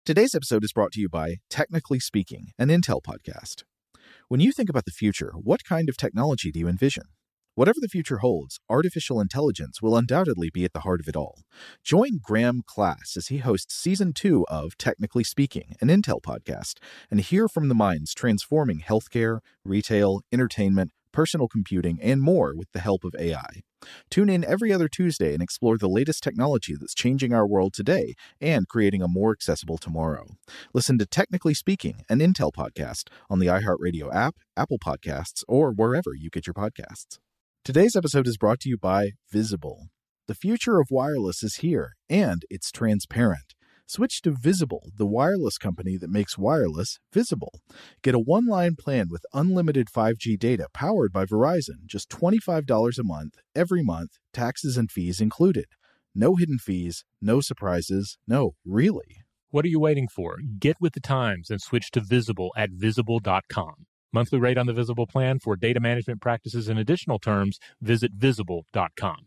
Today's episode is brought to you by Technically Speaking, an Intel podcast. When you think about the future, what kind of technology do you envision? Whatever the future holds, artificial intelligence will undoubtedly be at the heart of it all. Join Graham Class as he hosts Season 2 of Technically Speaking, an Intel podcast, and hear from the minds transforming healthcare, retail, entertainment, personal computing, and more with the help of AI. Tune in every other Tuesday and explore the latest technology that's changing our world today and creating a more accessible tomorrow. Listen to Technically Speaking, an Intel podcast on the iHeartRadio app, Apple Podcasts, or wherever you get your podcasts. Today's episode is brought to you by Visible. The future of wireless is here, and it's transparent. Switch to Visible, the wireless company that makes wireless visible. Get a one-line plan with unlimited 5G data powered by Verizon, just $25 a month, every month, taxes and fees included. No hidden fees, no surprises, no, really. What are you waiting for? Get with the times and switch to Visible at Visible.com. Monthly rate on the Visible plan for data management practices and additional terms, visit Visible.com.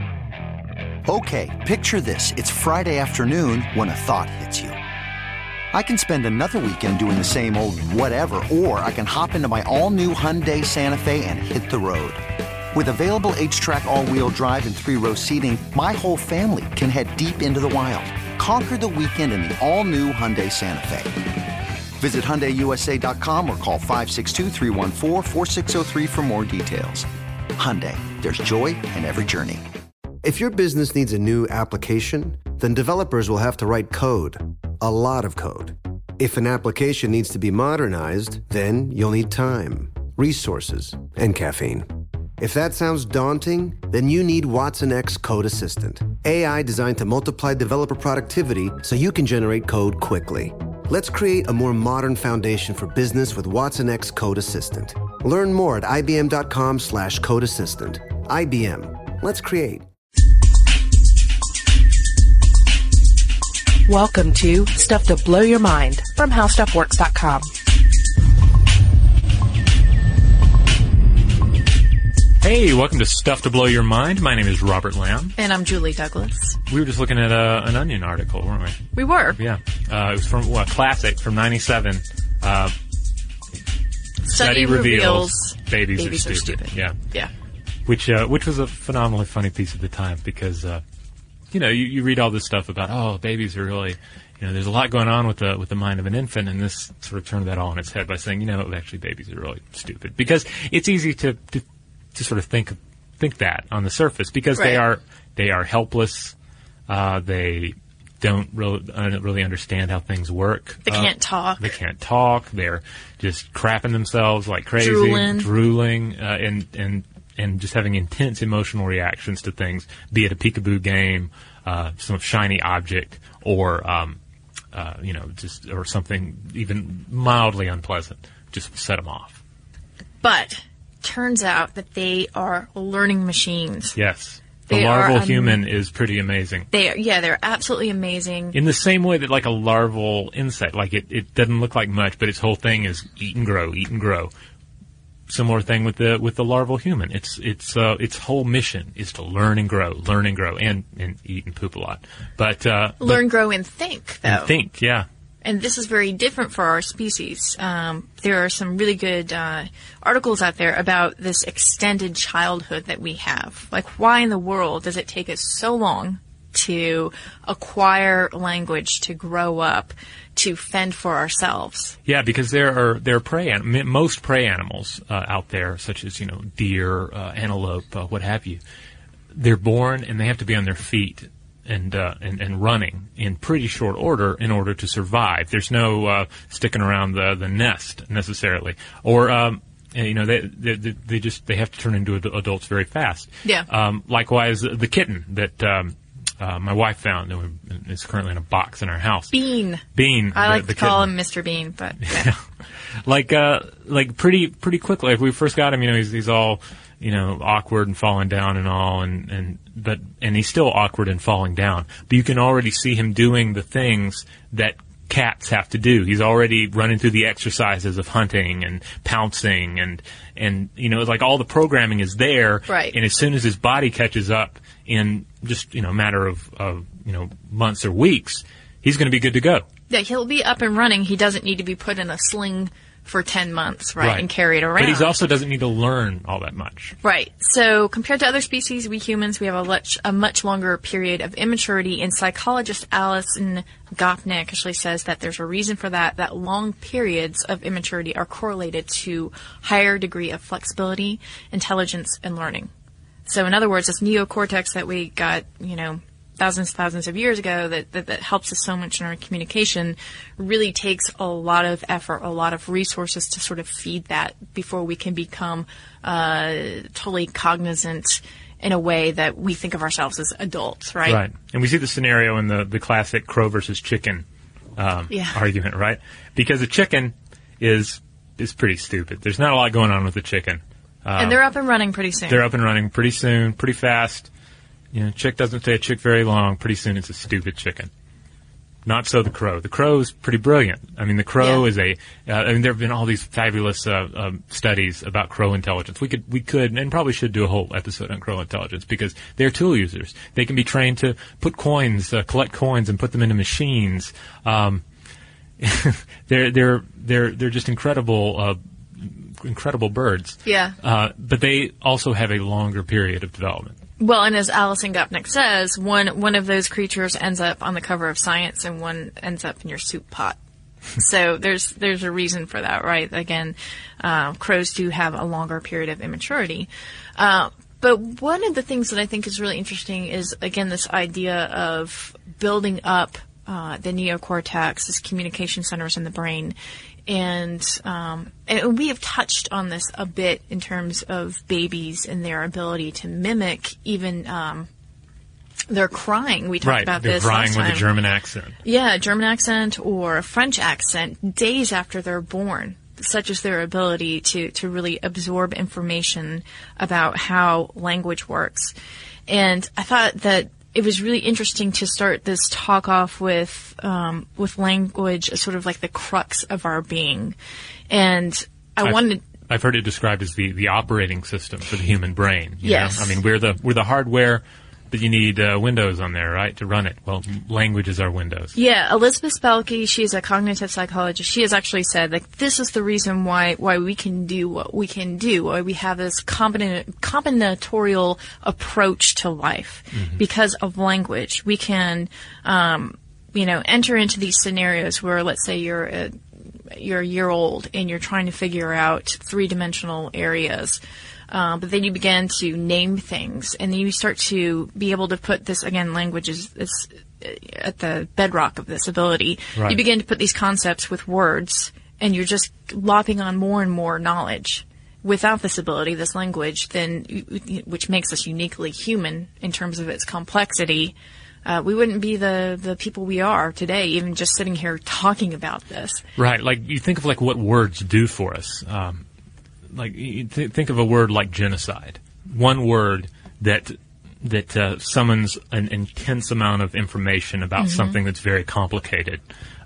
Okay, picture this. It's Friday afternoon when a thought hits you. I can spend another weekend doing the same old whatever, or I can hop into my all-new Hyundai Santa Fe and hit the road. With available H-Track all-wheel drive and 3-row seating, my whole family can head deep into the wild. Conquer the weekend in the all-new Hyundai Santa Fe. Visit HyundaiUSA.com or call 562-314-4603 for more details. Hyundai, there's joy in every journey. If your business needs a new application, then developers will have to write code. A lot of code. If an application needs to be modernized, then you'll need time, resources, and caffeine. If that sounds daunting, then you need Watson X Code Assistant. AI designed to multiply developer productivity so you can generate code quickly. Let's create a more modern foundation for business with Watson X Code Assistant. Learn more at ibm.com/code assistant. IBM. Let's create. Welcome to Stuff to Blow Your Mind from HowStuffWorks.com. Hey, welcome to Stuff to Blow Your Mind. My name is Robert Lamb. And I'm Julie Douglas. We were just looking at an Onion article, weren't we? We were. Yeah. It was from a classic from 97. Study reveals babies are stupid. Yeah. Which was a phenomenally funny piece at the time because, you read all this stuff about, babies are really, there's a lot going on with the mind of an infant, and this sort of turned that all on its head by saying, actually babies are really stupid. Because it's easy to sort of think that on the surface because right. they are helpless. They don't really understand how things work. They can't talk. They're just crapping themselves like crazy, drooling, and just having intense emotional reactions to things, be it a peekaboo game, some shiny object, or or something even mildly unpleasant. Just set them off. But turns out that they are learning machines. Yes. The larval human is pretty amazing. They're absolutely amazing. In the same way that like a larval insect, like it doesn't look like much, but its whole thing is eat and grow. Similar thing with the larval human. Its whole mission is to learn and grow, and eat and poop a lot. But learn, grow, and think, though. And think, yeah. And this is very different for our species. There are some really good articles out there about this extended childhood that we have. Like, why in the world does it take us so long to acquire language, to grow up, to fend for ourselves? Yeah, because there are prey most prey animals out there, such as deer, antelope, what have you. They're born and they have to be on their feet and running in pretty short order in order to survive. There's no sticking around the nest necessarily, or they have to turn into adults very fast. Yeah. Likewise, the kitten that my wife found and is currently in a box in our house. Bean. I like to call him Mr. Bean, but yeah. like pretty quickly. If we first got him, he's all awkward and falling down and all, and he's still awkward and falling down. But you can already see him doing the things that cats have to do. He's already running through the exercises of hunting and pouncing and like all the programming is there. Right. And as soon as his body catches up in just, a matter of months or weeks, he's going to be good to go. Yeah, he'll be up and running. He doesn't need to be put in a sling for 10 months, right, and carried around. But he also doesn't need to learn all that much. Right. So compared to other species, we humans, we have a much longer period of immaturity, and psychologist Alison Gopnik actually says that there's a reason for that, that long periods of immaturity are correlated to higher degree of flexibility, intelligence, and learning. So in other words, this neocortex that we got, thousands of years ago that helps us so much in our communication really takes a lot of effort, a lot of resources to sort of feed that before we can become totally cognizant in a way that we think of ourselves as adults, right? Right. And we see the scenario in the classic crow versus chicken argument, right? Because a chicken is pretty stupid. There's not a lot going on with the chicken. And they're up and running pretty soon. They're up and running pretty soon, pretty fast. Chick doesn't stay a chick very long. Pretty soon it's a stupid chicken. Not so the crow. The crow is pretty brilliant. I mean, the crow is there have been all these fabulous studies about crow intelligence. We could and probably should do a whole episode on crow intelligence because they're tool users. They can be trained to put coins, collect coins, and put them into machines. They're just incredible birds. Yeah. But they also have a longer period of development. Well, and as Alison Gopnik says, one of those creatures ends up on the cover of Science and one ends up in your soup pot. So there's a reason for that, right? Again, crows do have a longer period of immaturity. But one of the things that I think is really interesting is, again, this idea of building up the neocortex, this communication centers in the brain. And we have touched on this a bit in terms of babies and their ability to mimic even their crying. We talked about this last time. They're crying with a German accent. Yeah, German accent or a French accent days after they're born. Such as their ability to really absorb information about how language works. And I thought that it was really interesting to start this talk off with language as sort of like the crux of our being. And I've heard it described as the operating system for the human brain. Yes. I mean, we're the hardware, but you need Windows on there, right, to run it. Well, language is our Windows. Yeah, Elizabeth Spelke, she's a cognitive psychologist. She has actually said, this is the reason why we can do what we can do, why we have this combinatorial approach to life. Mm-hmm. Because of language. We can, enter into these scenarios where, let's say you're a year old and you're trying to figure out three-dimensional areas. But then you begin to name things, and then you start to be able to put this, again, language is at the bedrock of this ability. Right. You begin to put these concepts with words, and you're just lopping on more and more knowledge. Without this ability, this language, which makes us uniquely human in terms of its complexity, we wouldn't be the people we are today, even just sitting here talking about this. Right. Like, you think of what words do for us. Think of a word like genocide. One word that summons an intense amount of information about mm-hmm. something that's very complicated.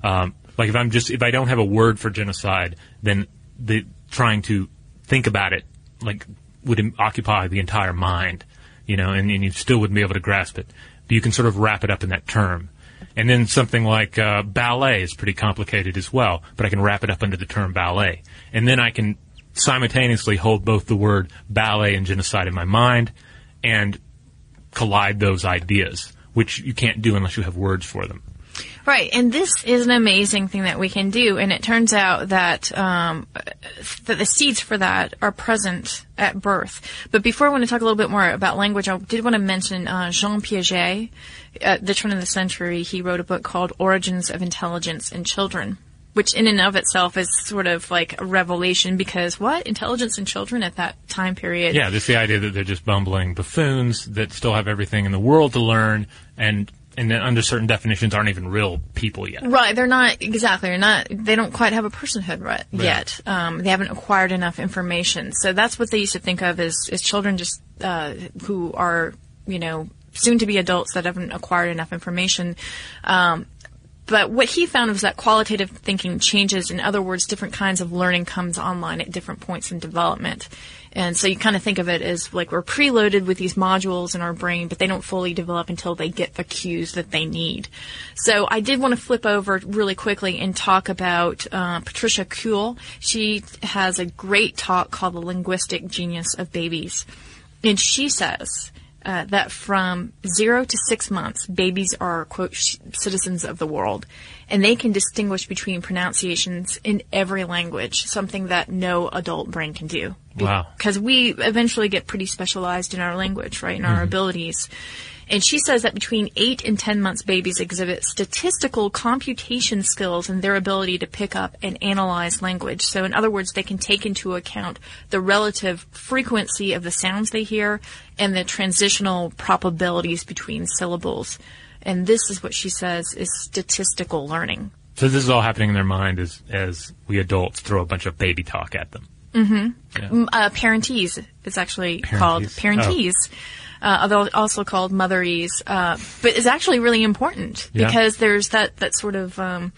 If I don't have a word for genocide, then trying to think about it would occupy the entire mind, and you still wouldn't be able to grasp it. But you can sort of wrap it up in that term. And then something like ballet is pretty complicated as well, but I can wrap it up under the term ballet. And then I can simultaneously hold both the word ballet and genocide in my mind and collide those ideas, which you can't do unless you have words for them. Right, and this is an amazing thing that we can do, and it turns out that the seeds for that are present at birth. But before I want to talk a little bit more about language, I did want to mention Jean Piaget. At the turn of the century, he wrote a book called Origins of Intelligence in Children, which in and of itself is sort of like a revelation because intelligence in children at that time period? Yeah, just the idea that they're just bumbling buffoons that still have everything in the world to learn and then under certain definitions aren't even real people yet. Right, they're not, exactly, they don't quite have a personhood yet. They haven't acquired enough information. So that's what they used to think of as children just who are, soon to be adults that haven't acquired enough information. But what he found was that qualitative thinking changes. In other words, different kinds of learning comes online at different points in development. And so you kind of think of it as like we're preloaded with these modules in our brain, but they don't fully develop until they get the cues that they need. So I did want to flip over really quickly and talk about Patricia Kuhl. She has a great talk called The Linguistic Genius of Babies. And she says that from 0 to 6 months, babies are, quote, citizens of the world. And they can distinguish between pronunciations in every language, something that no adult brain can do. Wow. Because we eventually get pretty specialized in our language, right, in our abilities. And she says that between 8 and 10 months, babies exhibit statistical computation skills in their ability to pick up and analyze language. So in other words, they can take into account the relative frequency of the sounds they hear and the transitional probabilities between syllables. And this is what she says is statistical learning. So this is all happening in their mind as we adults throw a bunch of baby talk at them. Mm-hmm. Yeah. Parentese is actually called parentese. Although also called motherese, but is actually really important because there's that sort of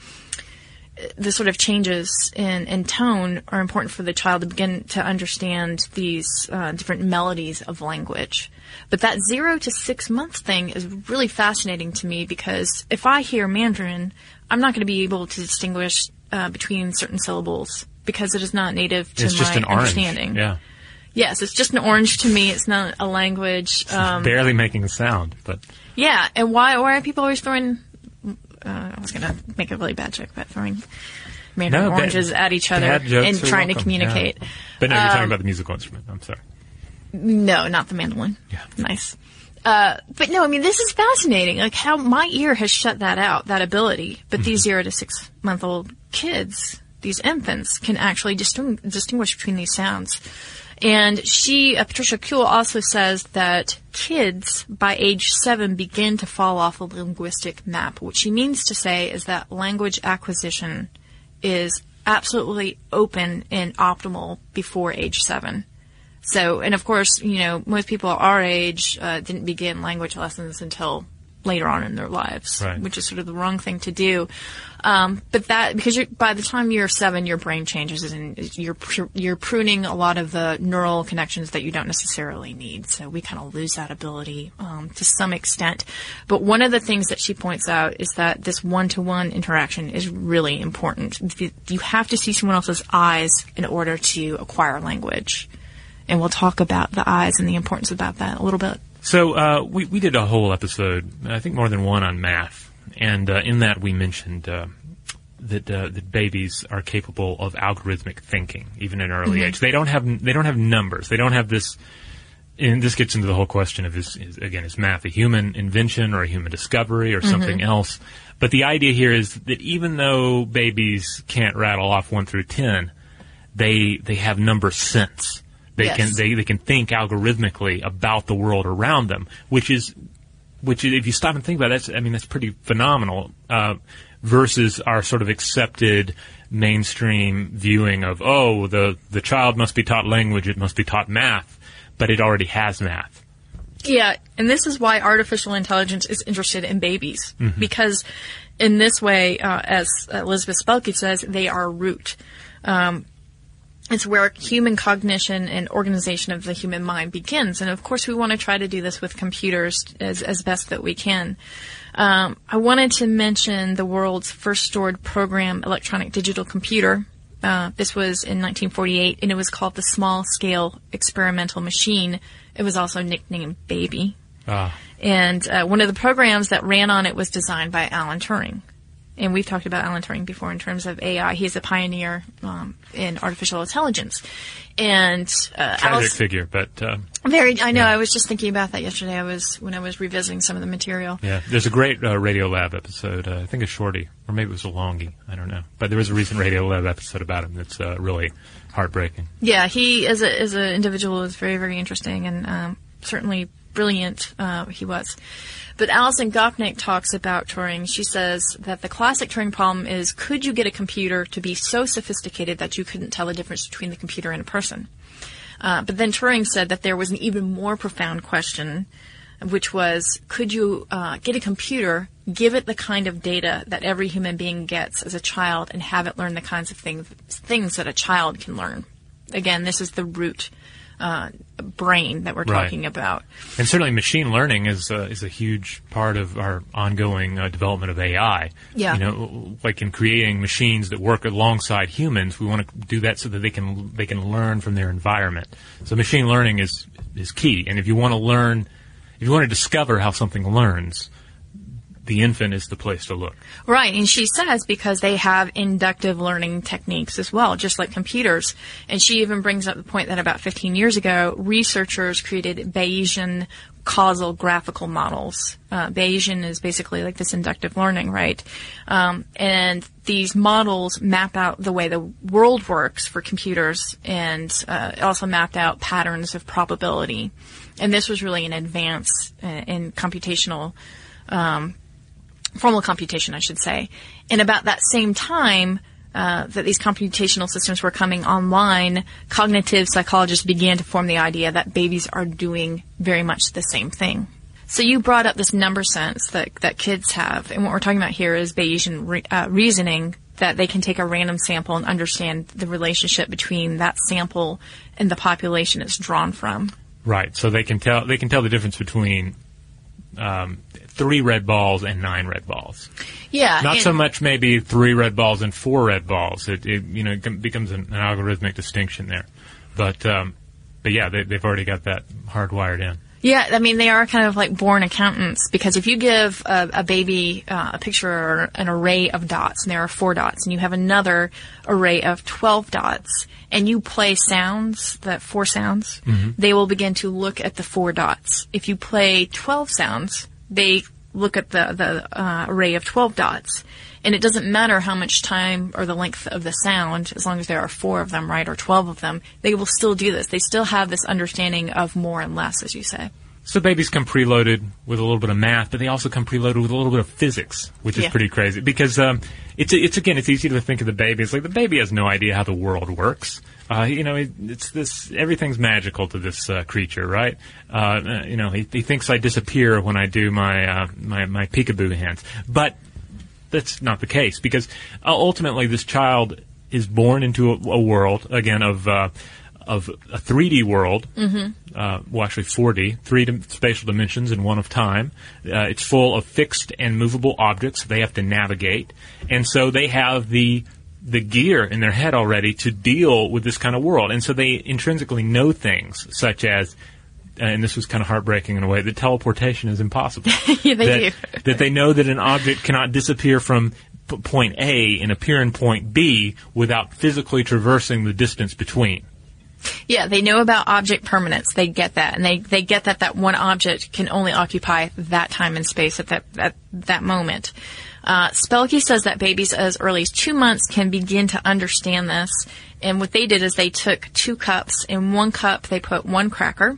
the sort of changes in tone are important for the child to begin to understand these different melodies of language. But that 0 to 6 months thing is really fascinating to me because if I hear Mandarin, I'm not going to be able to distinguish between certain syllables because it is not native to my understanding. Yeah. Yes, it's just an orange to me. It's not a language. Barely making a sound, but yeah. And why are people always throwing? I was going to make a really bad joke about throwing Mandarin oranges at each other and trying to communicate. Yeah. But no, you're talking about the musical instrument. I'm sorry. No, not the mandolin. Yeah, nice. But no, I mean this is fascinating. Like how my ear has shut that out, that ability. But these 0 to 6 month old kids, these infants, can actually distinguish between these sounds. And Patricia Kuhl also says that kids by age 7 begin to fall off the linguistic map. What she means to say is that language acquisition is absolutely open and optimal before age 7. So, and of course, most people our age didn't begin language lessons until later on in their lives, right, which is sort of the wrong thing to do. But that, because by the time you're 7, your brain changes and you're pruning a lot of the neural connections that you don't necessarily need. So we kind of lose that ability, to some extent. But one of the things that she points out is that this one-to-one interaction is really important. You have to see someone else's eyes in order to acquire language. And we'll talk about the eyes and the importance about that a little bit. So we did a whole episode, I think more than one, on math, and in that we mentioned that babies are capable of algorithmic thinking even at an early age. They don't have numbers. They don't have this. And this gets into the whole question of is math a human invention or a human discovery or something else? But the idea here is that even though babies can't rattle off 1 through 10, they have number sense. They can think algorithmically about the world around them, which is if you stop and think about it, that's pretty phenomenal, versus our sort of accepted mainstream viewing of, the child must be taught language, it must be taught math, but it already has math. Yeah, and this is why artificial intelligence is interested in babies, because in this way, as Elizabeth Spelke says, they are root. It's where human cognition and organization of the human mind begins. And of course, we want to try to do this with computers as best that we can. I wanted to mention the world's first stored program electronic digital computer. This was in 1948, and it was called the Small Scale Experimental Machine. It was also nicknamed Baby. And one of the programs that ran on it was designed by Alan Turing. And we've talked about Alan Turing before in terms of AI. He's a pioneer in artificial intelligence. And tragic figure, but I know. Yeah. I was just thinking about that yesterday. When I was revisiting some of the material. Yeah, there's a great Radiolab episode. I think it's Shorty, or maybe it was a Longie. I don't know. But there was a recent Radiolab episode about him that's really heartbreaking. Yeah, he as an individual is very, very interesting and certainly brilliant. He was. But Alison Gopnik talks about Turing. She says that the classic Turing problem is, could you get a computer to be so sophisticated that you couldn't tell the difference between the computer and a person? But then Turing said that there was an even more profound question, which was, could you get a computer, give it the kind of data that every human being gets as a child, and have it learn the kinds of things that a child can learn? Again, this is the root brain that we're talking about. And certainly machine learning is a huge part of our ongoing development of AI. Yeah. You know, like in creating machines that work alongside humans, we want to do that so that they can learn from their environment. So machine learning is key. And if you want to discover how something learns, the infant is the place to look. Right, and she says because they have inductive learning techniques as well, just like computers. And she even brings up the point that about 15 years ago, researchers created Bayesian causal graphical models. Bayesian is basically like this inductive learning, right? And these models map out the way the world works for computers, and it also mapped out patterns of probability. And this was really an advance in computational formal computation, I should say. And about that same time that these computational systems were coming online, cognitive psychologists began to form the idea that babies are doing very much the same thing. So you brought up this number sense that kids have, and what we're talking about here is Bayesian reasoning, that they can take a random sample and understand the relationship between that sample and the population it's drawn from. Right. So they can tell the difference between 3 red balls and 9 red balls. Yeah. Not so much maybe 3 red balls and 4 red balls. It becomes an algorithmic distinction there. But yeah, they've already got that hardwired in. Yeah, I mean, they are kind of like born accountants, because if you give a baby a picture or an array of dots, and there are 4 dots, and you have another array of 12 dots, and you play sounds, that 4 sounds, they will begin to look at the 4 dots. If you play 12 sounds, they look at the array of 12 dots. And it doesn't matter how much time or the length of the sound, as long as there are 4 of them, right, or 12 of them, they will still do this. They still have this understanding of more and less, as you say. So babies come preloaded with a little bit of math, but they also come preloaded with a little bit of physics, which is pretty crazy. Because it's easy to think of the baby as like the baby has no idea how the world works. Everything's magical to this creature, right? He thinks I disappear when I do my peekaboo hands, but that's not the case, because ultimately this child is born into a world, again, of a 3D world, actually 4D, 3 spatial dimensions and 1 of time. It's full of fixed and movable objects they have to navigate, and so they have the gear in their head already to deal with this kind of world, and so they intrinsically know things such as, and this was kind of heartbreaking in a way, that teleportation is impossible. Yeah, they do. That they know that an object cannot disappear from point A and appear in point B without physically traversing the distance between. Yeah, they know about object permanence. They get that, and they get that one object can only occupy that time and space at that moment. Spelke says that babies as early as 2 months can begin to understand this, and what they did is they took 2 cups. In 1 cup, they put 1 cracker,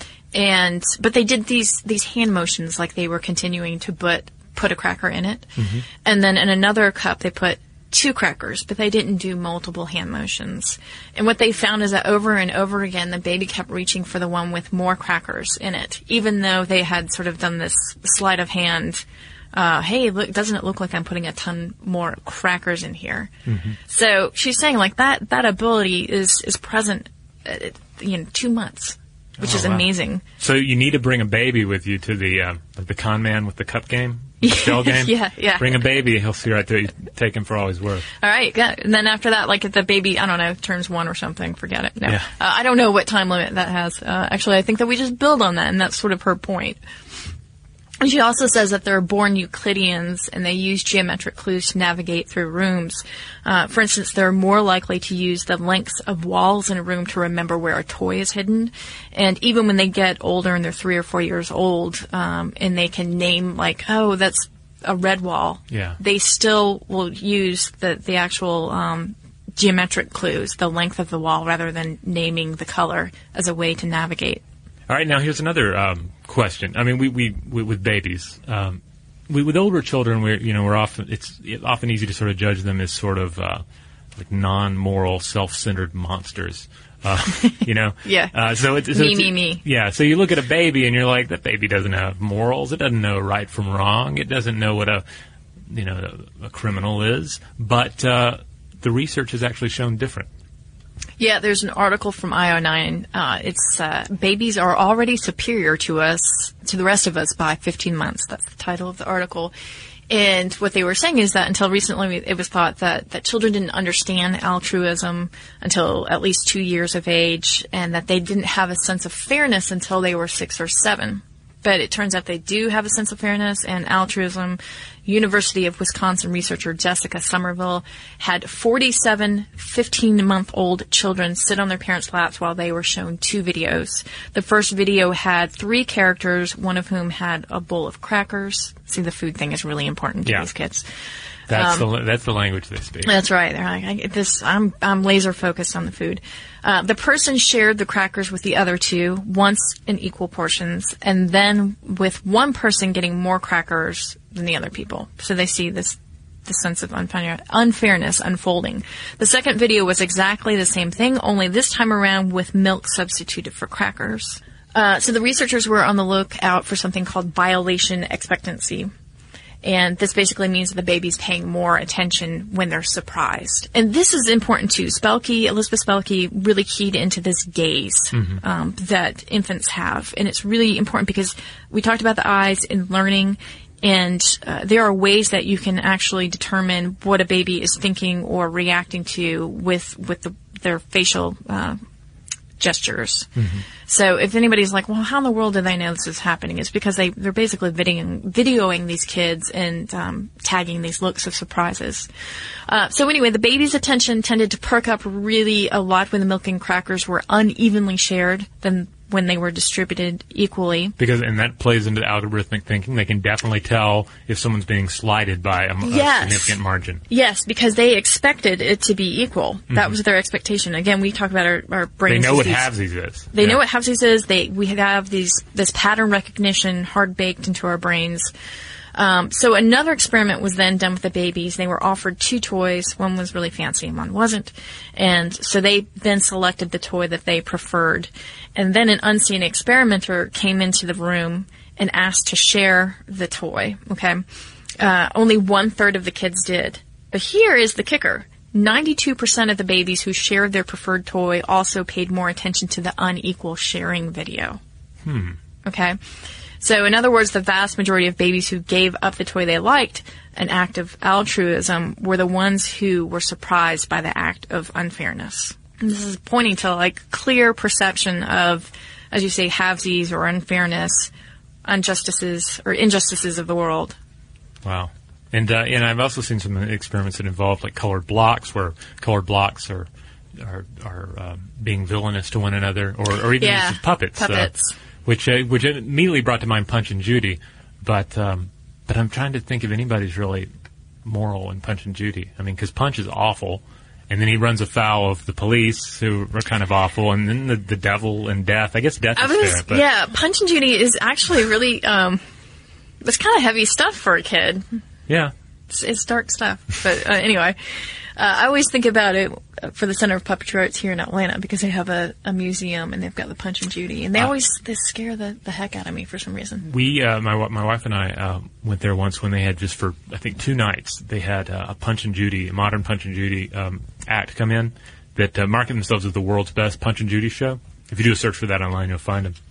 but they did these hand motions like they were continuing to put a cracker in it, and then in another cup they put 2 crackers, but they didn't do multiple hand motions. And what they found is that over and over again, the baby kept reaching for the one with more crackers in it, even though they had sort of done this sleight of hand, hey, look, doesn't it look like I'm putting a ton more crackers in here? So she's saying like that ability is present, 2 months, which is amazing. So you need to bring a baby with you to the con man with the cup game? Shell game? Yeah. Bring a baby, he'll see right there. You take him for all he's worth. All right, yeah. And then after that, like if the baby, I don't know, turns 1 or something, forget it. No. Yeah. I don't know what time limit that has. Actually, I think that we just build on that, and that's sort of her point. And she also says that they're born Euclideans, and they use geometric clues to navigate through rooms. For instance, they're more likely to use the lengths of walls in a room to remember where a toy is hidden. And even when they get older and they're 3 or 4 years old, and they can name like, oh, that's a red wall, they still will use the actual geometric clues, the length of the wall, rather than naming the color as a way to navigate. All right, now here's another question. I mean, we with babies, with older children, it's often easy to sort of judge them as sort of like non-moral, self-centered monsters. You know? Yeah. So Me. Yeah. So you look at a baby and you're like, that baby doesn't have morals. It doesn't know right from wrong. It doesn't know what a criminal is. But the research has actually shown different. Yeah, there's an article from IO9. It's babies are already superior to the rest of us by 15 months. That's the title of the article. And what they were saying is that until recently it was thought that children didn't understand altruism until at least 2 years of age, and that they didn't have a sense of fairness until they were 6 or 7. But it turns out they do have a sense of fairness and altruism. University of Wisconsin researcher Jessica Somerville had 47 15-month-old children sit on their parents' laps while they were shown 2 videos. The first video had 3 characters, one of whom had a bowl of crackers. See, the food thing is really important to these kids. That's the language they speak. That's right. They're like, I'm laser focused on the food. The person shared the crackers with the other 2, once in equal portions, and then with one person getting more crackers than the other people. So they see the sense of unfairness unfolding. The second video was exactly the same thing, only this time around with milk substituted for crackers. So the researchers were on the lookout for something called violation expectancy. And this basically means that the baby's paying more attention when they're surprised. And this is important too. Elizabeth Spelke really keyed into this gaze that infants have. And it's really important because we talked about the eyes in learning, and there are ways that you can actually determine what a baby is thinking or reacting to with their facial gestures. So if anybody's like, well, how in the world do they know this is happening? It's because they're basically videoing these kids and tagging these looks of surprises. So anyway, the baby's attention tended to perk up really a lot when the milk and crackers were unevenly shared than when they were distributed equally. And that plays into algorithmic thinking. They can definitely tell if someone's being slighted by a significant margin. Yes, because they expected it to be equal. That was their expectation. Again, we talk about our brains. They know what halvesies is. They know what halvesies is. We have this pattern recognition hard baked into our brains. So another experiment was then done with the babies. They were offered 2 toys. One was really fancy and one wasn't. And so they then selected the toy that they preferred. And then an unseen experimenter came into the room and asked to share the toy. Okay. Only 1/3 of the kids did. But here is the kicker. 92% of the babies who shared their preferred toy also paid more attention to the unequal sharing video. Okay. So in other words, the vast majority of babies who gave up the toy they liked, an act of altruism, were the ones who were surprised by the act of unfairness. And this is pointing to clear perception of, as you say, halvesies or unfairness, injustices of the world. Wow. And I've also seen some experiments that involve colored blocks, where colored blocks are being villainous to one another, or even use of puppets. Which immediately brought to mind Punch and Judy, but I'm trying to think if anybody's really moral in Punch and Judy. I mean, because Punch is awful, and then he runs afoul of the police, who are kind of awful, and then the devil and Death. I guess Death is fair. But yeah, Punch and Judy is actually really it's kind of heavy stuff for a kid. Yeah, it's dark stuff. But anyway. I always think about it for the Center of Puppetry Arts here in Atlanta, because they have a museum and they've got the Punch and Judy, and they scare the heck out of me for some reason. We, my wife and I, went there once when they had, just for I think 2 nights, they had a Punch and Judy, a modern Punch and Judy act come in that market themselves as the world's best Punch and Judy show. If you do a search for that online, you'll find them.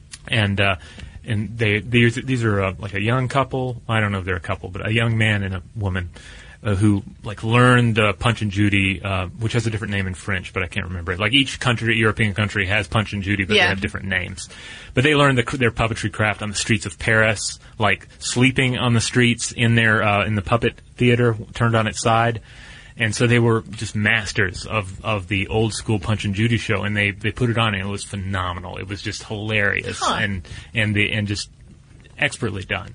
And these are a young couple. I don't know if they're a couple, but a young man and a woman. Who learned Punch and Judy, which has a different name in French, but I can't remember it. Each European country has Punch and Judy, but they have different names. But they learned their puppetry craft on the streets of Paris, sleeping on the streets in the puppet theater, turned on its side. And so they were just masters of the old school Punch and Judy show, and they put it on, and it was phenomenal. It was just hilarious and just expertly done.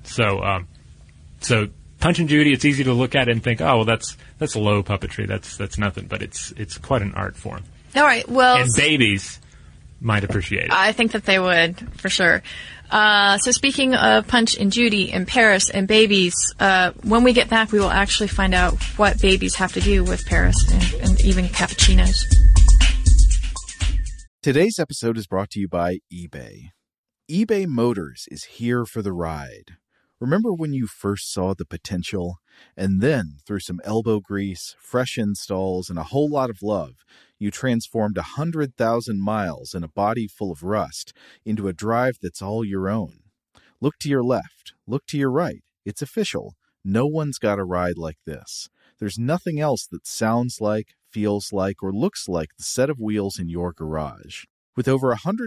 So Punch and Judy, it's easy to look at it and think, oh, well, that's low puppetry. That's nothing, but it's quite an art form. All right. Well, and babies might appreciate it. I think that they would, for sure. So speaking of Punch and Judy and Paris and babies, when we get back, we will actually find out what babies have to do with Paris and even cappuccinos. Today's episode is brought to you by eBay. eBay Motors is here for the ride. Remember when you first saw the potential? And then, through some elbow grease, fresh installs, and a whole lot of love, you transformed 100,000 miles and a body full of rust into a drive that's all your own. Look to your left. Look to your right. It's official. No one's got a ride like this. There's nothing else that sounds like, feels like, or looks like the set of wheels in your garage. With over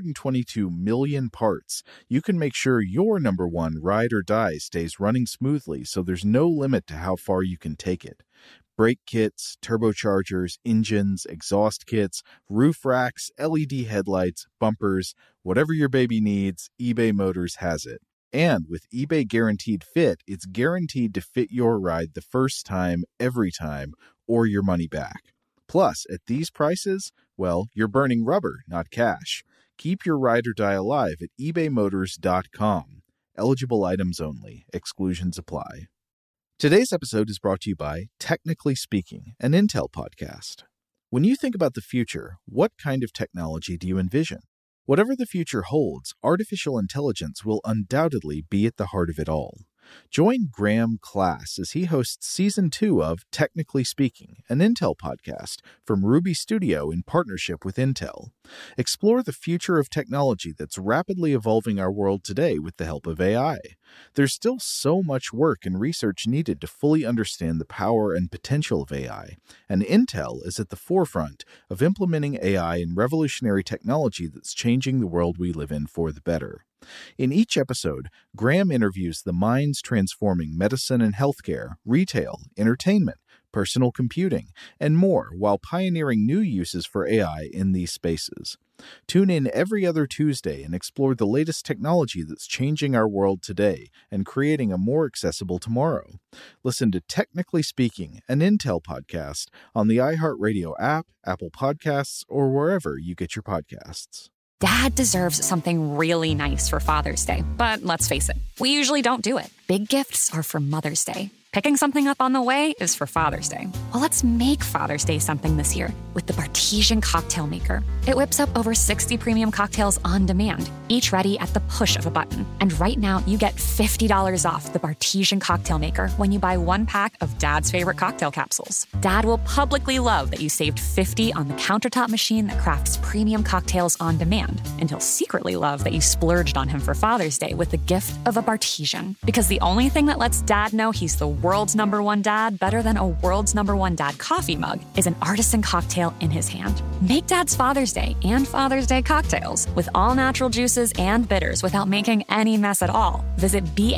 122 million parts, you can make sure your number one ride or die stays running smoothly, so there's no limit to how far you can take it. Brake kits, turbochargers, engines, exhaust kits, roof racks, LED headlights, bumpers, whatever your baby needs, eBay Motors has it. And with eBay Guaranteed Fit, it's guaranteed to fit your ride the first time, every time, or your money back. Plus, at these prices, well, you're burning rubber, not cash. Keep your ride or die alive at ebaymotors.com. Eligible items only. Exclusions apply. Today's episode is brought to you by Technically Speaking, an Intel podcast. When you think about the future, what kind of technology do you envision? Whatever the future holds, artificial intelligence will undoubtedly be at the heart of it all. Join Graham Class as he hosts Season 2 of Technically Speaking, an Intel podcast from Ruby Studio in partnership with Intel. Explore the future of technology that's rapidly evolving our world today with the help of AI. There's still so much work and research needed to fully understand the power and potential of AI, and Intel is at the forefront of implementing AI in revolutionary technology that's changing the world we live in for the better. In each episode, Graham interviews the minds transforming medicine and healthcare, retail, entertainment, personal computing, and more while pioneering new uses for AI in these spaces. Tune in every other Tuesday and explore the latest technology that's changing our world today and creating a more accessible tomorrow. Listen to Technically Speaking, an Intel podcast on the iHeartRadio app, Apple Podcasts, or wherever you get your podcasts. Dad deserves something really nice for Father's Day, but let's face it, we usually don't do it. Big gifts are for Mother's Day. Picking something up on the way is for Father's Day. Well, let's make Father's Day something this year with the Bartesian Cocktail Maker. It whips up over 60 premium cocktails on demand, each ready at the push of a button. And right now, you get $50 off the Bartesian Cocktail Maker when you buy one pack of Dad's favorite cocktail capsules. Dad will publicly love that you saved $50 on the countertop machine that crafts premium cocktails on demand, and he'll secretly love that you splurged on him for Father's Day with the gift of a Bartesian. Because the only thing that lets Dad know he's the world's number one dad better than a world's number one dad coffee mug is an artisan cocktail in his hand. Make Dad's Father's Day and Father's Day cocktails with all natural juices and bitters without making any mess at all. Visit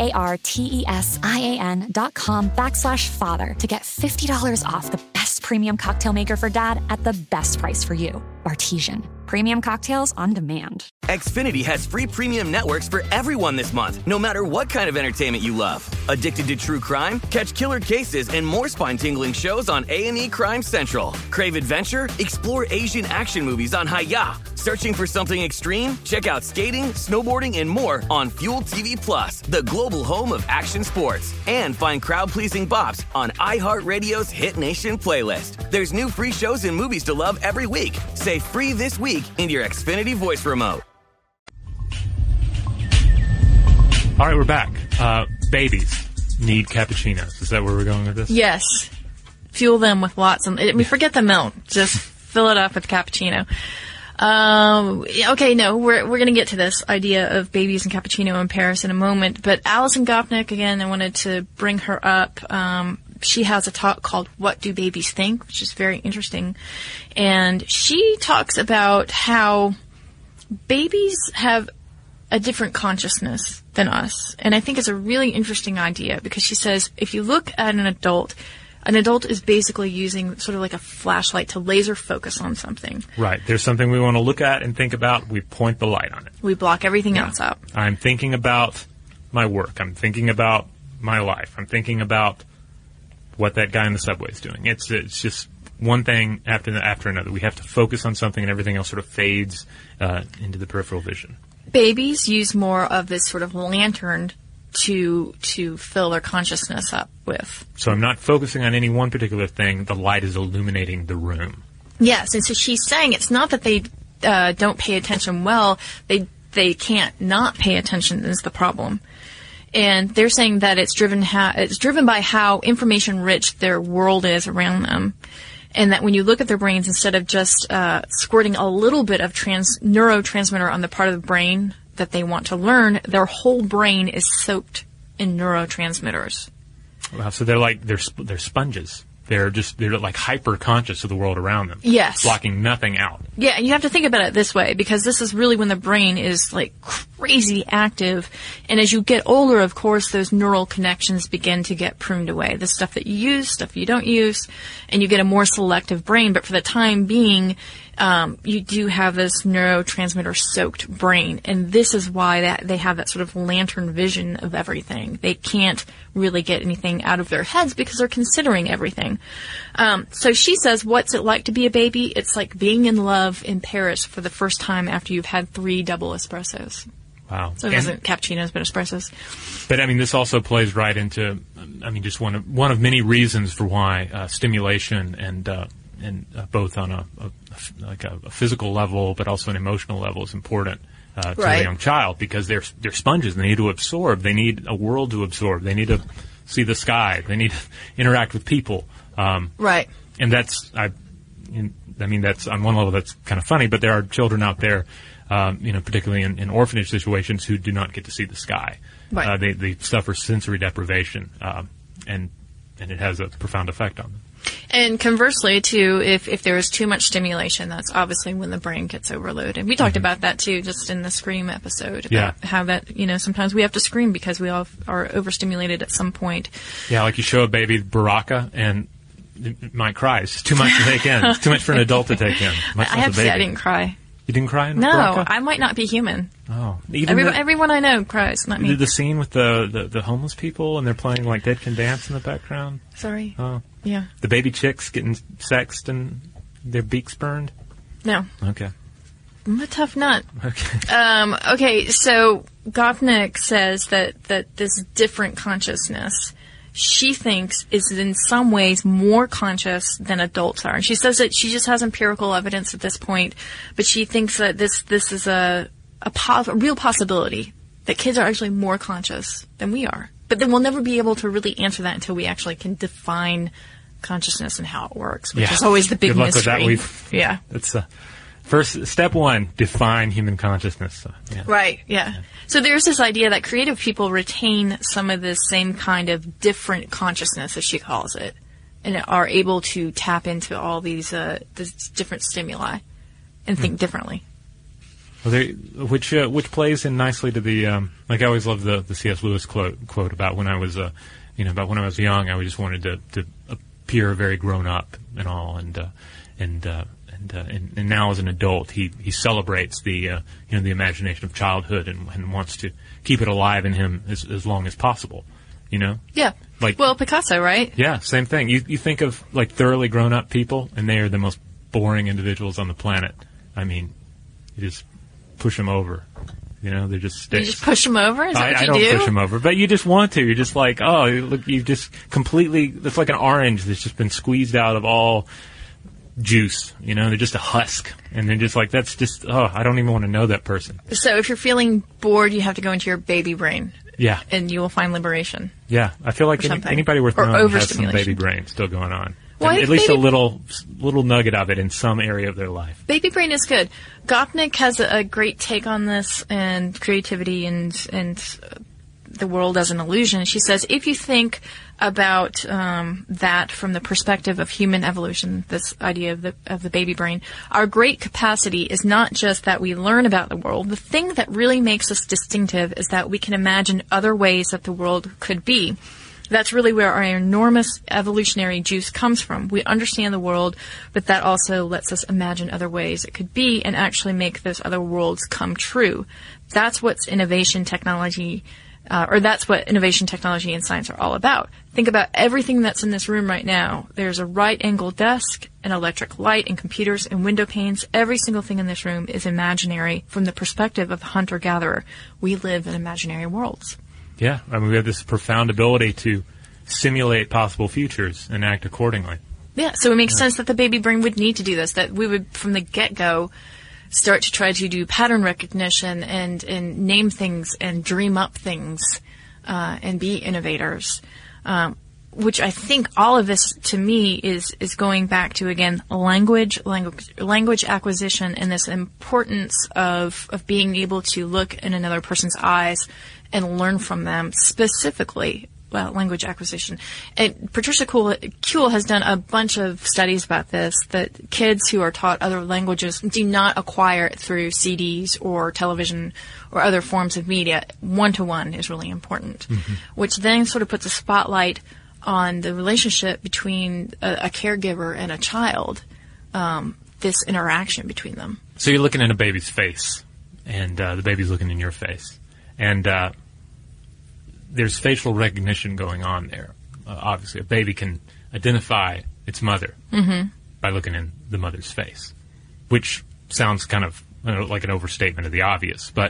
BARTESIAN.com/father to get $50 off the best premium cocktail maker for Dad at the best price for you. Bartesian. Premium cocktails on demand. Xfinity has free premium networks for everyone this month, no matter what kind of entertainment you love. Addicted to true crime? Catch killer cases and more spine-tingling shows on A&E Crime Central. Crave adventure? Explore Asian action movies on Hi-Ya. Searching for something extreme? Check out skating, snowboarding, and more on Fuel TV Plus, the global home of action sports. And find crowd-pleasing bops on iHeartRadio's Hit Nation playlist. There's new free shows and movies to love every week. Say free this week in your Xfinity voice remote. All right, we're back. Babies need cappuccinos. Is that where we're going with this? Yes. Fuel them with lots of... forget the milk. Just fill it up with cappuccino. Okay, no, we're going to get to this idea of babies and cappuccino in Paris in a moment. But Alison Gopnik, again, I wanted to bring her up. She has a talk called What Do Babies Think?, which is very interesting. And she talks about how babies have a different consciousness than us. And I think it's a really interesting idea because she says if you look at an adult is basically using sort of like a flashlight to laser focus on something. Right. There's something we want to look at and think about. We point the light on it. We block everything else out. I'm thinking about my work. I'm thinking about my life. I'm thinking about what that guy in the subway is doing. It's just one thing after another. We have to focus on something and everything else sort of fades into the peripheral vision. Babies use more of this sort of lantern to fill their consciousness up with. So I'm not focusing on any one particular thing. The light is illuminating the room. Yes, and so she's saying it's not that they don't pay attention well, they can't not pay attention is the problem. And they're saying that it's driven by how information rich their world is around them. And that when you look at their brains, instead of just squirting a little bit of neurotransmitter on the part of the brain that they want to learn, their whole brain is soaked in neurotransmitters. Wow, so they're sponges. They're like hyper conscious of the world around them. Yes. Blocking nothing out. Yeah, and you have to think about it this way, because this is really when the brain is like crazy active. And as you get older, of course, those neural connections begin to get pruned away. The stuff that you use, stuff you don't use, and you get a more selective brain. But for the time being, you do have this neurotransmitter-soaked brain, and this is why they have that sort of lantern vision of everything. They can't really get anything out of their heads because they're considering everything. So she says, what's it like to be a baby? It's like being in love in Paris for the first time after you've had 3 double espressos. Wow. So it wasn't cappuccinos, but espressos. But, I mean, this also plays right into, just one of many reasons for why stimulation and both on a physical level, but also an emotional level is important to a young child, because they're sponges. They need to absorb. They need a world to absorb. They need to see the sky. They need to interact with people. Right. And that's on one level that's kind of funny, but there are children out there, particularly in orphanage situations, who do not get to see the sky. Right. They suffer sensory deprivation, and it has a profound effect on them. And conversely, too, if there is too much stimulation, that's obviously when the brain gets overloaded. And we talked about that, too, just in the Scream episode. About how that, sometimes we have to scream because we all are overstimulated at some point. Yeah, like you show a baby Baraka, and it might cry. It's just too much to take in. It's too much for an adult to take in. I have to say I didn't cry. You didn't cry in No, Baraka? I might not be human. Oh. Everyone I know cries, not me. The scene with the homeless people, and they're playing like Dead Can Dance in the background? Sorry. Oh. Yeah. The baby chicks getting sexed and their beaks burned? No. Okay. I'm a tough nut. Okay. Okay, so Gopnik says that this different consciousness, she thinks, is in some ways more conscious than adults are. And she says that she just has empirical evidence at this point, but she thinks that this is a real possibility, that kids are actually more conscious than we are. But then we'll never be able to really answer that until we actually can define consciousness and how it works, which is always the big Good luck mystery. With that. Yeah. That's first step 1, define human consciousness. So, yeah. Right, yeah. So there's this idea that creative people retain some of this same kind of different consciousness, as she calls it, and are able to tap into all these different stimuli and think differently. Well, which plays in nicely to the like I always love the C.S. Lewis quote about when I was young, I just wanted to appear very grown up and all, and now as an adult he celebrates the the imagination of childhood and wants to keep it alive in him as long as possible. Yeah. Picasso, right? Yeah, same thing. You think of like thoroughly grown up people, and they are the most boring individuals on the planet. I mean, you just push them over. They're just sticks. You just push them over? Is that what you do? I don't push them over, but you just want to. You're just like, oh, look, you've just completely, it's like an orange that's just been squeezed out of all juice. They're just a husk. And they're just like, that's just, I don't even want to know that person. So if you're feeling bored, you have to go into your baby brain. Yeah. And you will find liberation. Yeah. I feel like anybody worth knowing has some baby brain still going on. Well, at least a little nugget of it in some area of their life. Baby brain is good. Gopnik has a great take on this and creativity and the world as an illusion. She says, if you think about that from the perspective of human evolution, this idea of the baby brain, our great capacity is not just that we learn about the world. The thing that really makes us distinctive is that we can imagine other ways that the world could be. That's really where our enormous evolutionary juice comes from. We understand the world, but that also lets us imagine other ways it could be and actually make those other worlds come true. That's what's innovation technology, that's what innovation technology and science are all about. Think about everything that's in this room right now. There's a right-angle desk, an electric light, and computers and window panes. Every single thing in this room is imaginary from the perspective of the hunter-gatherer. We live in imaginary worlds. Yeah, we have this profound ability to simulate possible futures and act accordingly. Yeah, so it makes sense that the baby brain would need to do this, that we would, from the get-go, start to try to do pattern recognition and name things and dream up things and be innovators. Which I think all of this, to me, is going back to, again, language acquisition, and this importance of being able to look in another person's eyes and learn from them, specifically language acquisition. And Patricia Kuehl has done a bunch of studies about this, that kids who are taught other languages do not acquire it through CDs or television or other forms of media. One-to-one is really important, which then sort of puts a spotlight on the relationship between a caregiver and a child, this interaction between them. So you're looking in a baby's face, and the baby's looking in your face. And there's facial recognition going on there. Obviously, a baby can identify its mother by looking in the mother's face, which sounds kind of like an overstatement of the obvious, but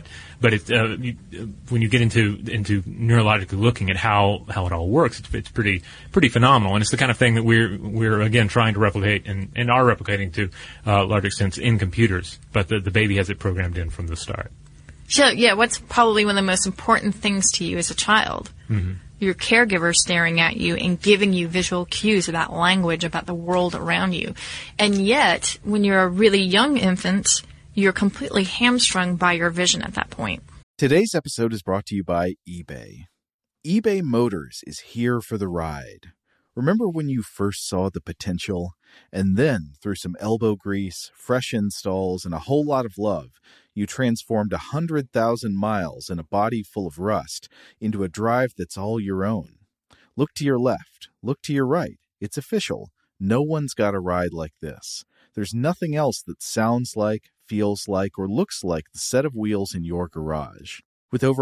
when you get into neurologically looking at how it all works, it's pretty phenomenal, and it's the kind of thing that we're again trying to replicate and are replicating to large extent in computers. But the baby has it programmed in from the start. So yeah, what's probably one of the most important things to you as a child? Your caregiver staring at you and giving you visual cues about language, about the world around you, and yet when you're a really young infant, you're completely hamstrung by your vision at that point. Today's episode is brought to you by eBay. eBay Motors is here for the ride. Remember when you first saw the potential? And then, through some elbow grease, fresh installs, and a whole lot of love, you transformed 100,000 miles and a body full of rust into a drive that's all your own. Look to your left. Look to your right. It's official. No one's got a ride like this. There's nothing else that sounds like, feels like, or looks like the set of wheels in your garage. With over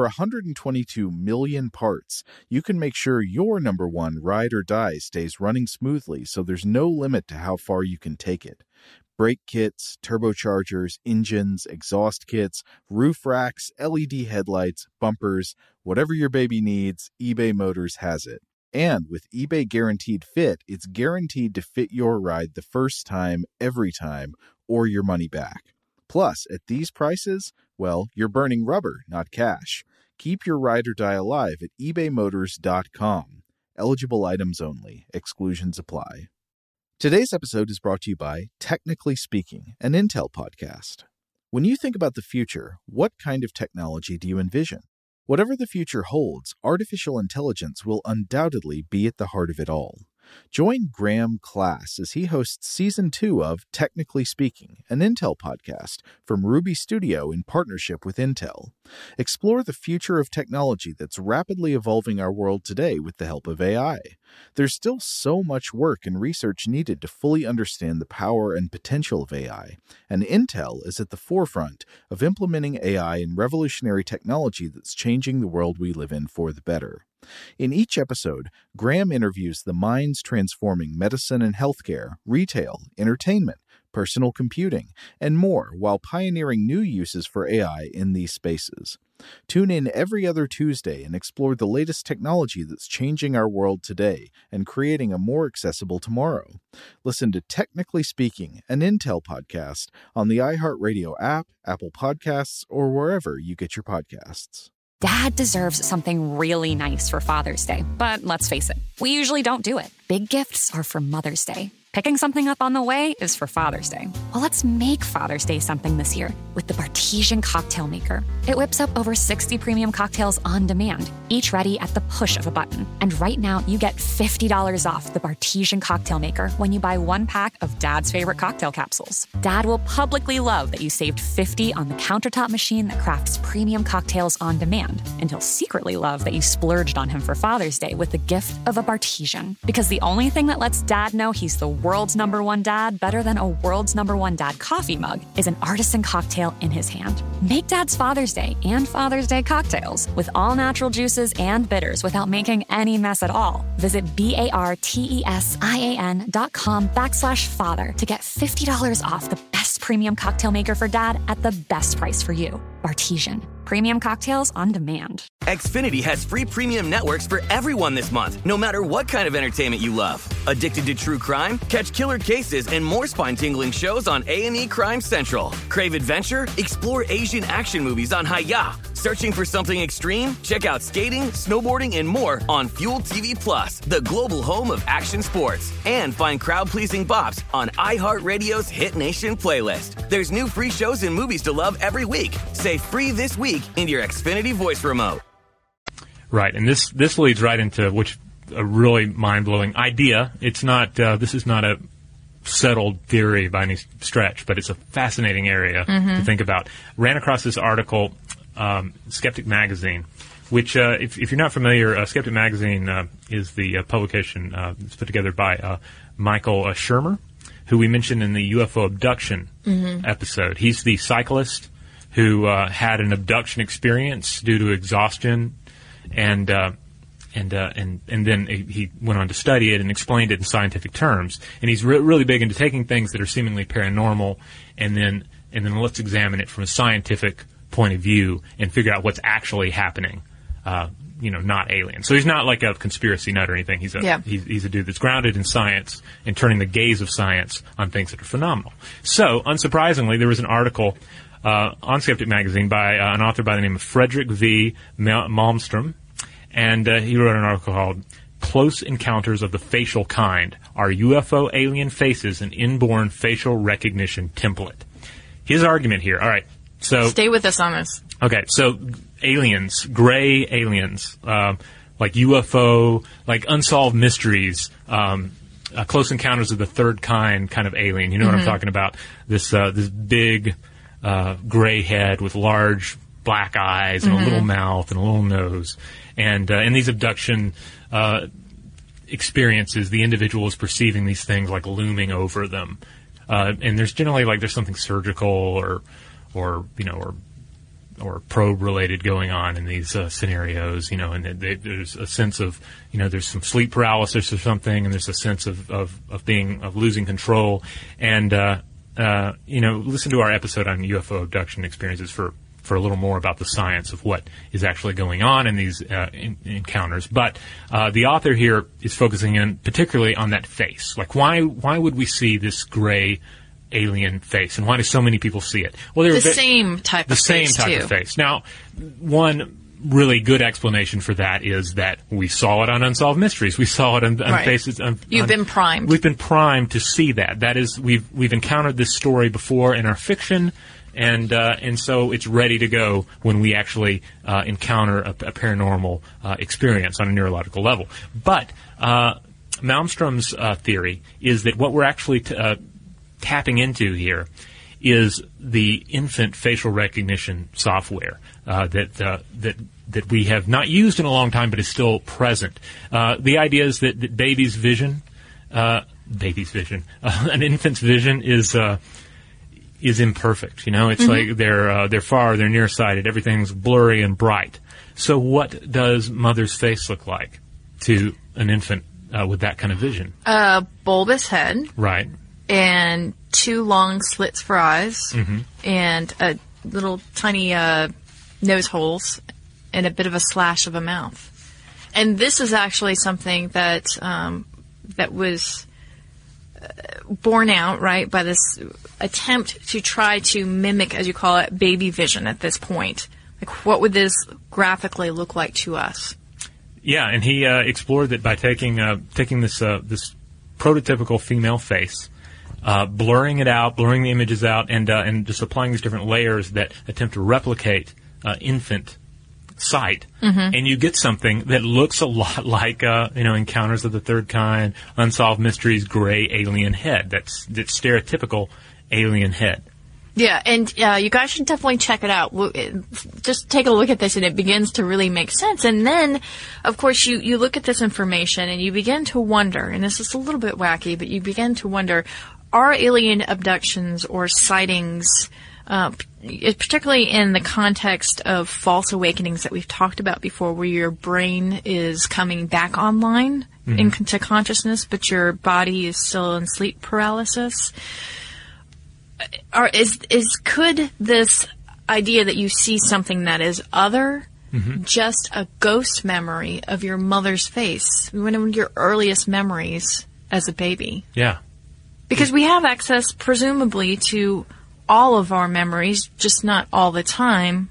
122 million parts, you can make sure your number one ride or die stays running smoothly, so there's no limit to how far you can take it. Brake kits, turbochargers, engines, exhaust kits, roof racks, LED headlights, bumpers, whatever your baby needs, eBay Motors has it. And with eBay Guaranteed Fit, it's guaranteed to fit your ride the first time, every time, or your money back. Plus, at these prices, well, you're burning rubber, not cash. Keep your ride or die alive at ebaymotors.com. Eligible items only. Exclusions apply. Today's episode is brought to you by Technically Speaking, an Intel podcast. When you think about the future, what kind of technology do you envision? Whatever the future holds, artificial intelligence will undoubtedly be at the heart of it all. Join Graham Class as he hosts Season 2 of Technically Speaking, an Intel podcast from Ruby Studio in partnership with Intel. Explore the future of technology that's rapidly evolving our world today with the help of AI. There's still so much work and research needed to fully understand the power and potential of AI, and Intel is at the forefront of implementing AI in revolutionary technology that's changing the world we live in for the better. In each episode, Graham interviews the minds transforming medicine and healthcare, retail, entertainment, personal computing, and more while pioneering new uses for AI in these spaces. Tune in every other Tuesday and explore the latest technology that's changing our world today and creating a more accessible tomorrow. Listen to Technically Speaking, an Intel podcast on the iHeartRadio app, Apple Podcasts, or wherever you get your podcasts. Dad deserves something really nice for Father's Day, but let's face it, we usually don't do it. Big gifts are for Mother's Day. Picking something up on the way is for Father's Day. Well, let's make Father's Day something this year with the Bartesian Cocktail Maker. It whips up over 60 premium cocktails on demand, each ready at the push of a button. And right now, you get $50 off the Bartesian Cocktail Maker when you buy one pack of Dad's favorite cocktail capsules. Dad will publicly love that you saved $50 on the countertop machine that crafts premium cocktails on demand. And he'll secretly love that you splurged on him for Father's Day with the gift of a Bartesian. Because the only thing that lets Dad know he's the world's number one dad better than a world's number one dad coffee mug is an artisan cocktail in his hand. Make Dad's Father's Day and Father's Day cocktails with all natural juices and bitters without making any mess at all. Visit BARTESIAN.com/father to get $50 off the best premium cocktail maker for Dad at the best price for you. Bartesian. Premium cocktails on demand. Xfinity has free premium networks for everyone this month, no matter what kind of entertainment you love. Addicted to true crime? Catch killer cases and more spine-tingling shows on A&E Crime Central. Crave adventure? Explore Asian action movies on Hi-Ya. Searching for something extreme? Check out skating, snowboarding, and more on Fuel TV Plus, the global home of action sports. And find crowd-pleasing bops on iHeartRadio's Hit Nation playlist. There's new free shows and movies to love every week. Say free this week in your Xfinity voice remote. Right, and this leads right into a really mind-blowing idea. It's not this is not a settled theory by any stretch, but it's a fascinating area to think about. Ran across this article, Skeptic Magazine, which if you're not familiar, Skeptic Magazine is the publication it's put together by Michael Shermer, who we mentioned in the UFO abduction episode. He's the cyclist who had an abduction experience due to exhaustion, and then he went on to study it and explained it in scientific terms. And he's really big into taking things that are seemingly paranormal, and then let's examine it from a scientific point of view and figure out what's actually happening. Not alien. So he's not like a conspiracy nut or anything. He's a dude that's grounded in science and turning the gaze of science on things that are phenomenal. So, unsurprisingly, there was an article on Skeptic Magazine by an author by the name of Frederick V. Malmstrom, and he wrote an article called Close Encounters of the Facial Kind, Are UFO Alien Faces an Inborn Facial Recognition Template? His argument here, all right, so... Stay with us on this. Okay, so aliens, gray aliens, like UFO, like unsolved mysteries, Close Encounters of the Third Kind of alien. You know what I'm talking about? This big... gray head with large black eyes and a little mouth and a little nose. And in these abduction experiences, the individual is perceiving these things like looming over them. And there's generally there's something surgical or probe related going on in these scenarios, and there's a sense of, there's some sleep paralysis or something, and there's a sense of losing control. And listen to our episode on UFO abduction experiences for a little more about the science of what is actually going on in these encounters. But the author here is focusing in particularly on that face. Like, why would we see this gray alien face, and why do so many people see it? Well, the same type of face. Now, one really good explanation for that is that we saw it on Unsolved Mysteries. We saw it on faces. You've been primed. We've been primed to see that. That is, we've encountered this story before in our fiction, and so it's ready to go when we actually encounter a paranormal experience on a neurological level. But Malmstrom's theory is that what we're actually tapping into here is the infant facial recognition software that we have not used in a long time, but is still present. The idea is that baby's vision, an infant's vision is imperfect. It's like they're nearsighted. Everything's blurry and bright. So what does mother's face look like to an infant with that kind of vision? A bulbous head. Right. And two long slits for eyes, and a little tiny nose holes, and a bit of a slash of a mouth. And this is actually something that that was borne out, right, by this attempt to try to mimic, as you call it, baby vision at this point. Like, what would this graphically look like to us? Yeah, and he explored that by taking this prototypical female face, blurring it out, blurring the images out, and just applying these different layers that attempt to replicate infant sight, and you get something that looks a lot like Encounters of the Third Kind, Unsolved Mysteries, gray alien head. That's stereotypical alien head. Yeah, and you guys should definitely check it out. Just take a look at this, and it begins to really make sense. And then, of course, you look at this information, and you begin to wonder, and this is a little bit wacky, but you begin to wonder, are alien abductions or sightings, particularly in the context of false awakenings that we've talked about before, where your brain is coming back online into consciousness, but your body is still in sleep paralysis? could this idea that you see something that is other just a ghost memory of your mother's face, one of your earliest memories as a baby? Yeah. Because we have access, presumably, to all of our memories, just not all the time.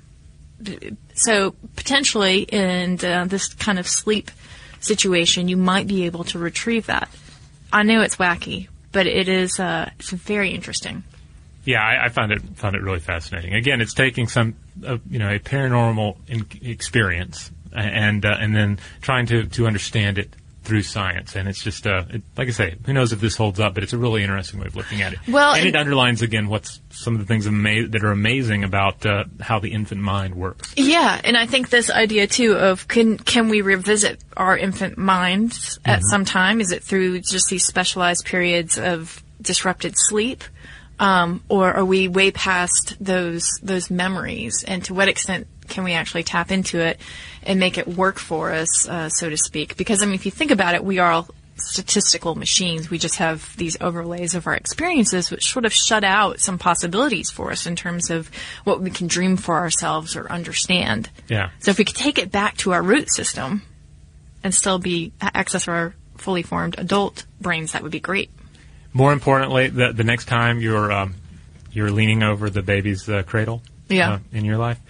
So potentially in this kind of sleep situation, you might be able to retrieve that. I know it's wacky, but it's very interesting. Yeah, I found it really fascinating. Again, it's taking some a paranormal experience and then trying to understand it through science. And it's just like I say, who knows if this holds up, but it's a really interesting way of looking at it. Well, and it underlines again what's some of the things that are amazing about how the infant mind works. Yeah, and I think this idea too of can we revisit our infant minds at some time? Is it through just these specialized periods of disrupted sleep? Or are we way past those memories? And to what extent can we actually tap into it and make it work for us, so to speak? Because, I mean, if you think about it, we are all statistical machines. We just have these overlays of our experiences which sort of shut out some possibilities for us in terms of what we can dream for ourselves or understand. Yeah. So if we could take it back to our root system and still access our fully formed adult brains, that would be great. More importantly, the next time you're leaning over the baby's cradle in your life,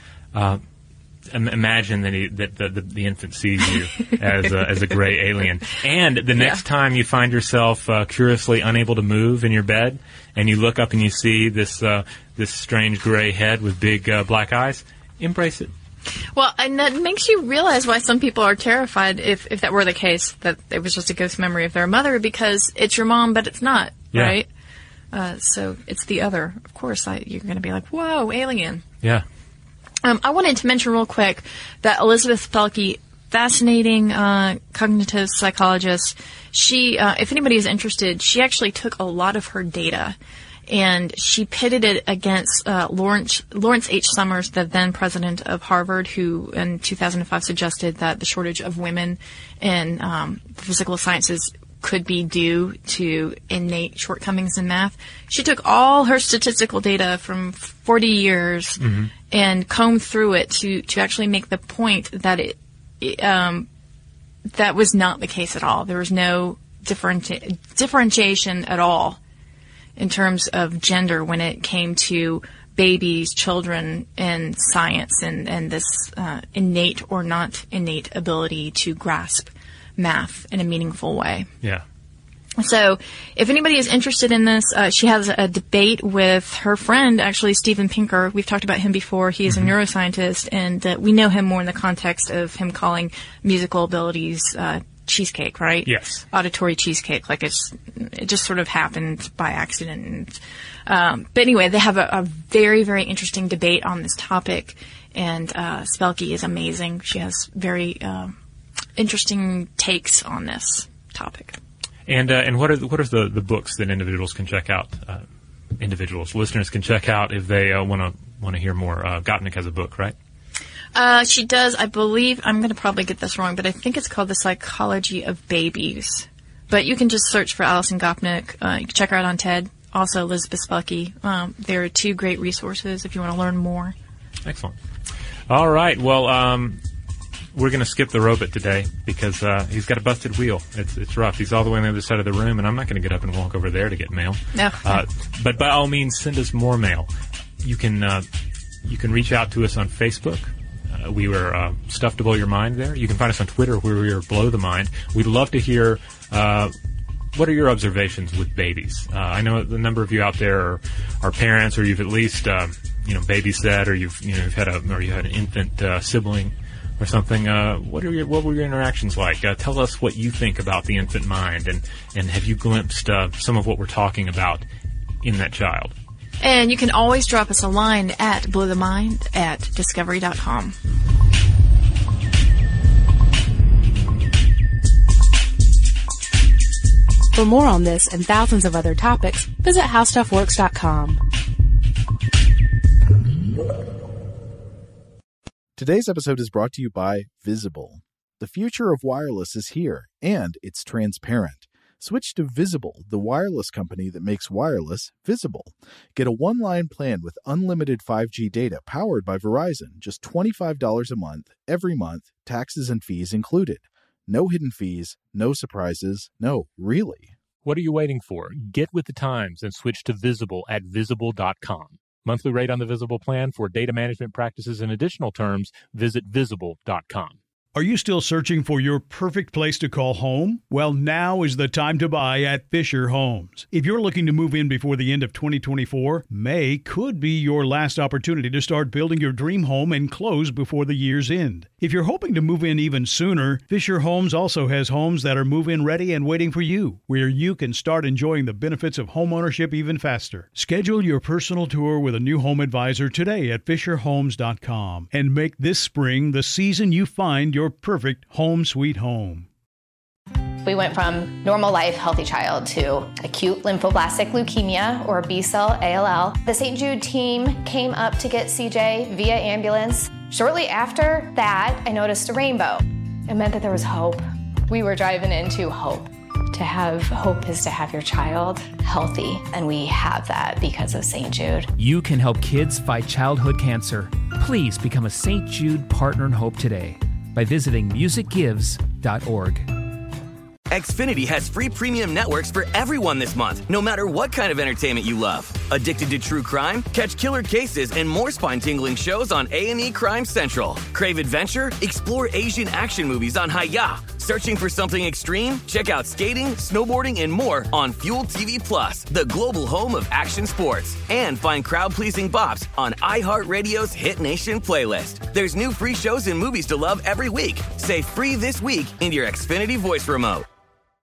imagine that the infant sees you as a gray alien. And the next time you find yourself curiously unable to move in your bed, and you look up and you see this strange gray head with big black eyes, embrace it. Well, and that makes you realize why some people are terrified if that were the case, that it was just a ghost memory of their mother, because it's your mom, but it's not, right? So it's the other. Of course, you're going to be like, whoa, alien. Yeah. I wanted to mention real quick that Elizabeth Spelke, fascinating cognitive psychologist, she, if anybody is interested, she actually took a lot of her data and she pitted it against Lawrence H. Summers, the then president of Harvard, who in 2005 suggested that the shortage of women in the physical sciences could be due to innate shortcomings in math. She took all her statistical data from 40 years and combed through it to actually make the point that that was not the case at all. There was no differentiation at all in terms of gender when it came to babies, children, and science, and this innate or not innate ability to grasp math in a meaningful way. Yeah. So if anybody is interested in this, she has a debate with her friend, actually, Steven Pinker. We've talked about him before. He is a neuroscientist, and we know him more in the context of him calling musical abilities cheesecake, right? Yes. Auditory cheesecake, like it just sort of happened by accident. But anyway, they have a very, very interesting debate on this topic, and Spelke is amazing. She has very interesting takes on this topic. And what are the books that individuals can check out? Listeners can check out if they want to hear more. Gopnik has a book, right? She does, I believe, I'm going to probably get this wrong, but I think it's called The Psychology of Babies. But you can just search for Alison Gopnik. You can check her out on TED. Also, Elizabeth Spelke. There are two great resources if you want to learn more. Excellent. All right. Well, we're going to skip the robot today because he's got a busted wheel. It's rough. He's all the way on the other side of the room, and I'm not going to get up and walk over there to get mail. No. But by all means, send us more mail. You can reach out to us on Facebook. We were Stuff to Blow Your Mind there. You can find us on Twitter where we are Blow the Mind. We'd love to hear what are your observations with babies. I know the number of you out there are parents, or you've at least babysat, or you've had an infant sibling or something. What were your interactions like? Tell us what you think about the infant mind, and have you glimpsed some of what we're talking about in that child? And you can always drop us a line at blowthemind@discovery.com. For more on this and thousands of other topics, visit howstuffworks.com. Today's episode is brought to you by Visible. The future of wireless is here, and it's transparent. Switch to Visible, the wireless company that makes wireless visible. Get a one-line plan with unlimited 5G data powered by Verizon, just $25 a month, every month, taxes and fees included. No hidden fees, no surprises, no, really. What are you waiting for? Get with the times and switch to Visible at Visible.com. Monthly rate on the Visible plan for data management practices and additional terms, visit Visible.com. Are you still searching for your perfect place to call home? Well, now is the time to buy at Fisher Homes. If you're looking to move in before the end of 2024, May could be your last opportunity to start building your dream home and close before the year's end. If you're hoping to move in even sooner, Fisher Homes also has homes that are move-in ready and waiting for you, where you can start enjoying the benefits of homeownership even faster. Schedule your personal tour with a new home advisor today at FisherHomes.com and make this spring the season you find your perfect home sweet home. We went from normal life, healthy child to acute lymphoblastic leukemia, or B-cell ALL. The St. Jude team came up to get CJ via ambulance. Shortly after that, I noticed a rainbow. It meant that there was hope. We were driving into hope. To have hope is to have your child healthy, and we have that because of St. Jude. You can help kids fight childhood cancer. Please become a St. Jude Partner in Hope today by visiting musicgives.org. Xfinity has free premium networks for everyone this month, no matter what kind of entertainment you love. Addicted to true crime? Catch killer cases and more spine-tingling shows on A&E Crime Central. Crave adventure? Explore Asian action movies on Hi-Ya. Searching for something extreme? Check out skating, snowboarding, and more on Fuel TV Plus, the global home of action sports. And find crowd-pleasing bops on iHeartRadio's Hit Nation playlist. There's new free shows and movies to love every week. Say free this week in your Xfinity voice remote.